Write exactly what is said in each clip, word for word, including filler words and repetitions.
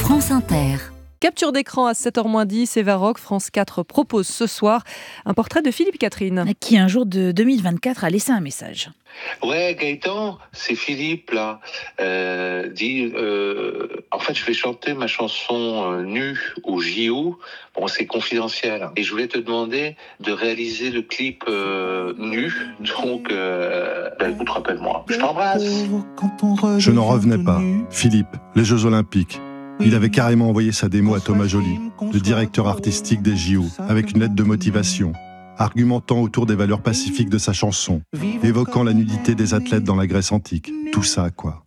France Inter. Capture d'écran à sept heures moins dix, Eva Rock, France quatre propose ce soir un portrait de Philippe Catherine. Qui un jour de deux mille vingt-quatre a laissé un message. Ouais, Gaëtan, c'est Philippe là. Euh, dit, euh, en fait, je vais chanter ma chanson euh, Nue au J O. Bon, c'est confidentiel. Et je voulais te demander de réaliser le clip euh, Nu. Donc, euh, bah, écoute, rappelle-moi. Je t'embrasse. Je n'en revenais pas. Philippe, les Jeux Olympiques. Il avait carrément envoyé sa démo à Thomas Joly, le directeur artistique des J O, avec une lettre de motivation, argumentant autour des valeurs pacifiques de sa chanson, évoquant la nudité des athlètes dans la Grèce antique. Tout ça, quoi.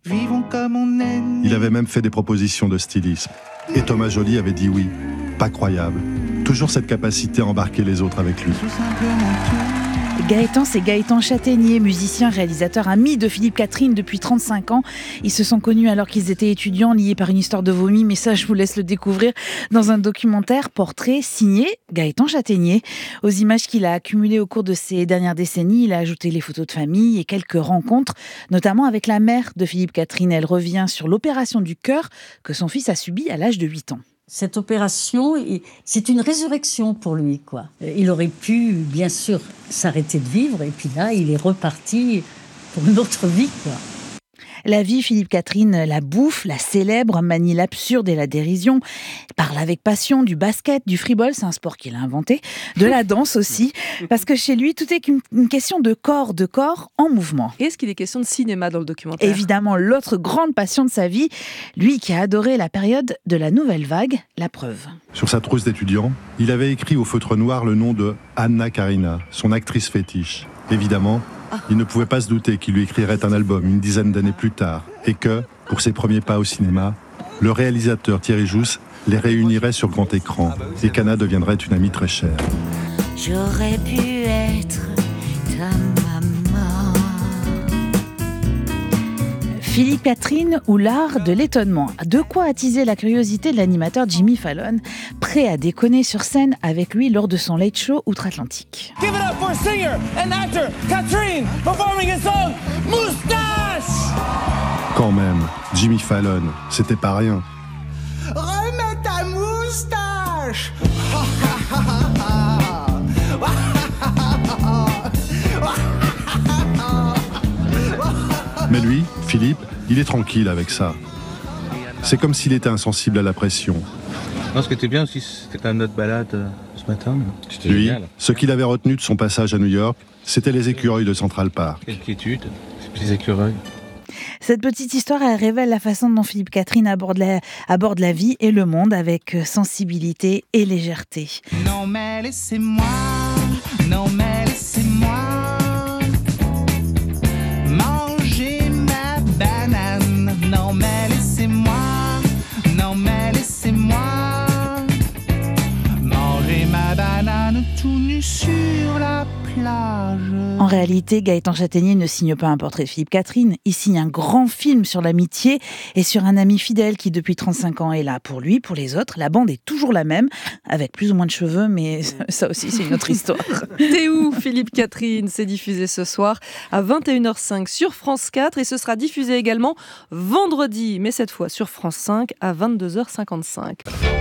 Il avait même fait des propositions de stylisme. Et Thomas Joly avait dit oui. Pas croyable. Toujours cette capacité à embarquer les autres avec lui. Gaëtan, c'est Gaëtan Châtaignier, musicien, réalisateur, ami de Philippe Catherine depuis trente-cinq ans. Ils se sont connus alors qu'ils étaient étudiants, liés par une histoire de vomi, mais ça, je vous laisse le découvrir dans un documentaire portrait signé Gaëtan Châtaignier. Aux images qu'il a accumulées au cours de ces dernières décennies, il a ajouté les photos de famille et quelques rencontres, notamment avec la mère de Philippe Catherine. Elle revient sur l'opération du cœur que son fils a subie à l'âge de huit ans. Cette opération, c'est une résurrection pour lui, quoi. Il aurait pu, bien sûr, s'arrêter de vivre, et puis là, il est reparti pour une autre vie, quoi. La vie, Philippe Catherine la bouffe, la célèbre, manie l'absurde et la dérision. Il parle avec passion du basket, du freeball, c'est un sport qu'il a inventé, de la danse aussi, parce que chez lui, tout est une question de corps, de corps en mouvement. Est-ce qu'il est question de cinéma dans le documentaire ? Évidemment, l'autre grande passion de sa vie, lui qui a adoré la période de la nouvelle vague, la preuve. Sur sa trousse d'étudiant, il avait écrit au feutre noir le nom de Anna Karina, son actrice fétiche. Évidemment, il ne pouvait pas se douter qu'il lui écrirait un album une dizaine d'années plus tard et que, pour ses premiers pas au cinéma, le réalisateur Thierry Jousse les réunirait sur grand écran et qu'Anna deviendrait une amie très chère. J'aurais pu être ta maman. Philippe Catherine ou l'art de l'étonnement. De quoi attiser la curiosité de l'animateur Jimmy Fallon, prêt à déconner sur scène avec lui lors de son late show outre-Atlantique. Give it up for singer and actor Catherine performing his song Moustache. Quand même, Jimmy Fallon, c'était pas rien. Remets ta moustache. Mais lui, Philippe, il est tranquille avec ça. C'est comme s'il était insensible à la pression. Non, ce qui était bien aussi, c'était quand même notre balade euh, ce matin. C'était Lui, génial. ce qu'il avait retenu de son passage à New York, c'était les écureuils de Central Park. Quelle quiétude, ces petits écureuils. Cette petite histoire, elle révèle la façon dont Philippe Catherine aborde la, aborde la vie et le monde avec sensibilité et légèreté. Non mais laissez-moi, non mais laissez-moi manger ma banane. Non mais laissez-moi, non mais laissez-moi manger ma banane tout nu sur la plage. En réalité, Gaëtan Châtaignier ne signe pas un portrait de Philippe Catherine, il signe un grand film sur l'amitié et sur un ami fidèle qui depuis trente-cinq ans est là pour lui, pour les autres. La bande est toujours la même, avec plus ou moins de cheveux, mais ça aussi c'est une autre histoire. T'es où, Philippe Catherine ? C'est diffusé ce soir à vingt et une heures cinq sur France quatre et ce sera diffusé également vendredi, mais cette fois sur France cinq à vingt-deux heures cinquante-cinq.